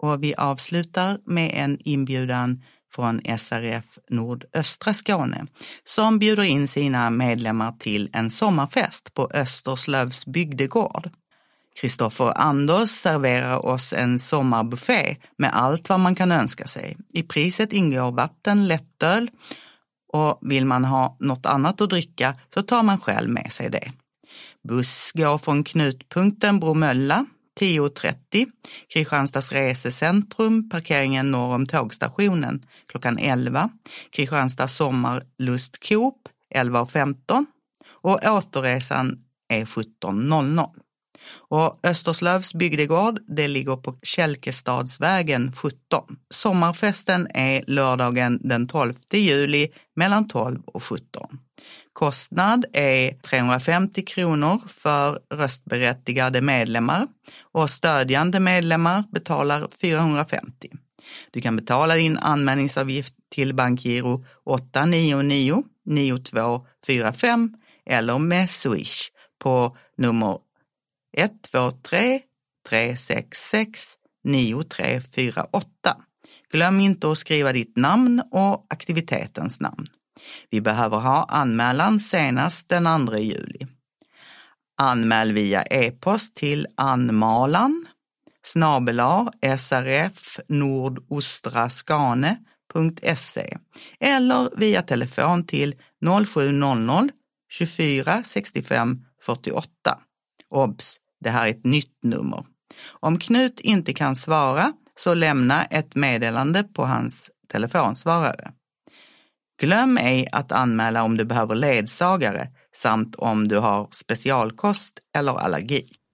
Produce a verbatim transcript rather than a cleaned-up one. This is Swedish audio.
Och vi avslutar med en inbjudan från S R F Nordöstra Skåne som bjuder in sina medlemmar till en sommarfest på Österslövs bygdegård. Kristoffer Anders serverar oss en sommarbuffé med allt vad man kan önska sig. I priset ingår vatten, lättöl och vill man ha något annat att dricka så tar man själv med sig det. Buss går från knutpunkten Bromölla tio trettio, Kristianstads resecentrum, parkeringen norr om tågstationen klockan elva, Kristianstads sommarlust Coop elva femton och återresan är sjutton noll noll. Och Österslövs bygdegård, det ligger på Kälkestadsvägen sjutton. Sommarfesten är lördagen den tolfte juli mellan tolv och sjutton. Kostnad är trehundrafemtio kronor för röstberättigade medlemmar och stödjande medlemmar betalar fyrahundrafemtio. Du kan betala din anmälningsavgift till bankgiro åtta nio nio nio två fyra fem eller med Swish på nummer ett två tre tre sex sex nio tre fyra åtta. Glöm inte att skriva ditt namn och aktivitetens namn. Vi behöver ha anmälan senast den andra juli. Anmäl via e-post till anmalan snabel-a srf nordostraskane punkt se eller via telefon till noll sju noll noll tjugofyra sextiofem fyrtioåtta. Obs! Det här är ett nytt nummer. Om Knut inte kan svara så lämna ett meddelande på hans telefonsvarare. Glöm ej att anmäla om du behöver ledsagare samt om du har specialkost eller allergi.